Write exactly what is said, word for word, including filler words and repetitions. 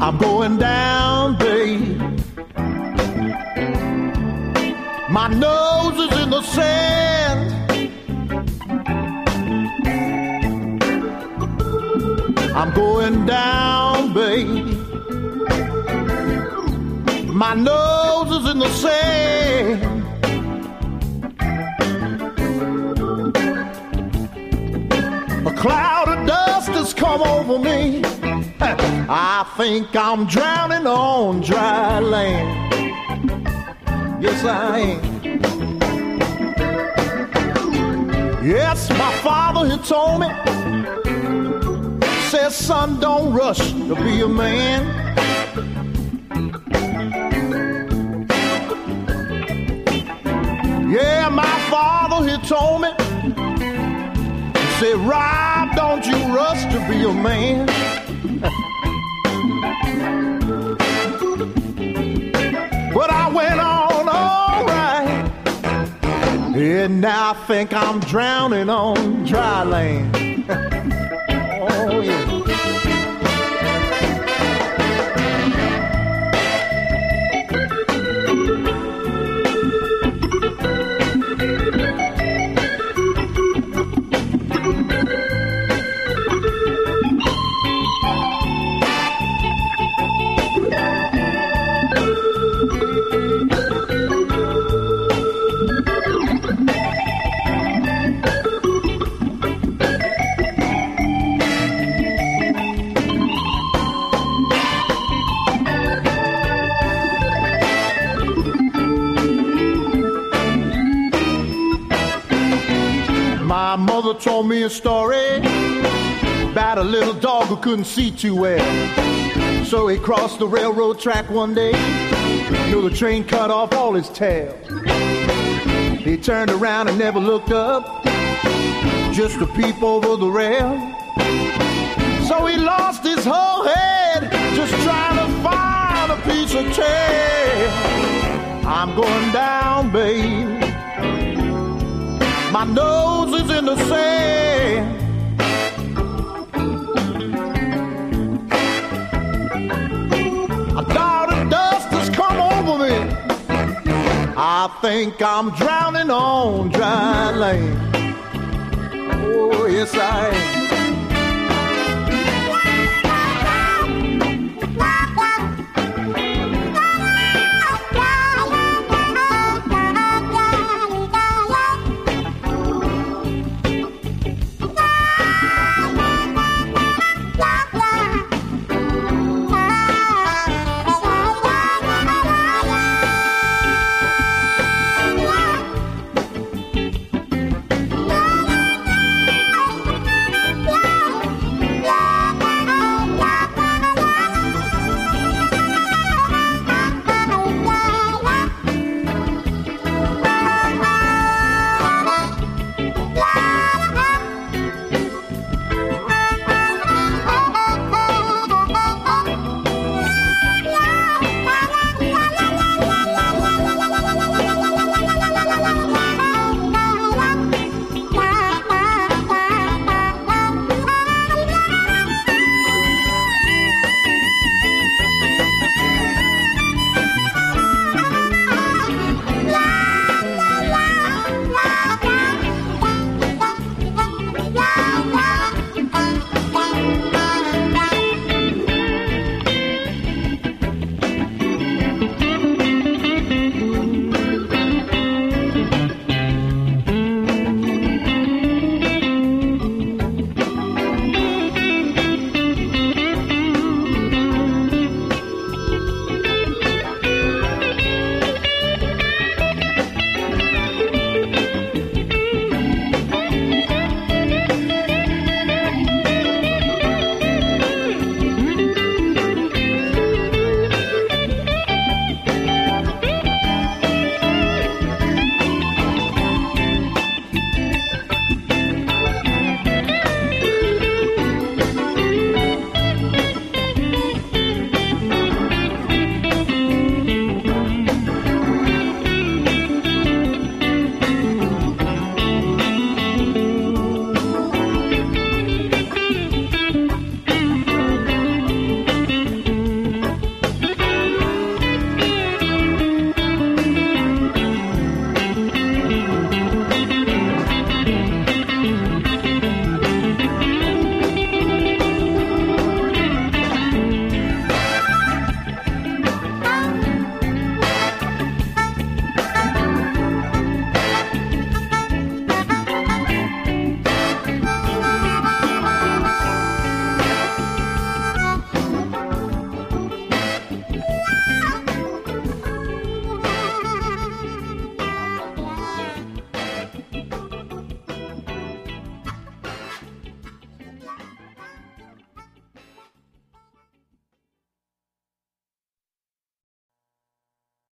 I'm going down, babe. My nose is in the sand. I'm going down, babe. My nose is in the sand. A cloud of dust has come over me. I think I'm drowning on dry land. Yes, I am. Yes, my father had told me, says, son, don't rush to be a man. Yeah, my father had told me, he said, Rob, don't you rush to be a man. But I went on all right, and now I think I'm drowning on dry land. Oh, yeah. My mother told me a story about a little dog who couldn't see too well. So he crossed the railroad track one day. You know, the train cut off all his tail. He turned around and never looked up, just to peep over the rail. So he lost his whole head, just trying to find a piece of tail. I'm going down, babe. My nose is in the sand. A cloud of dust has come over me. I think I'm drowning on dry land. Oh, yes, I am.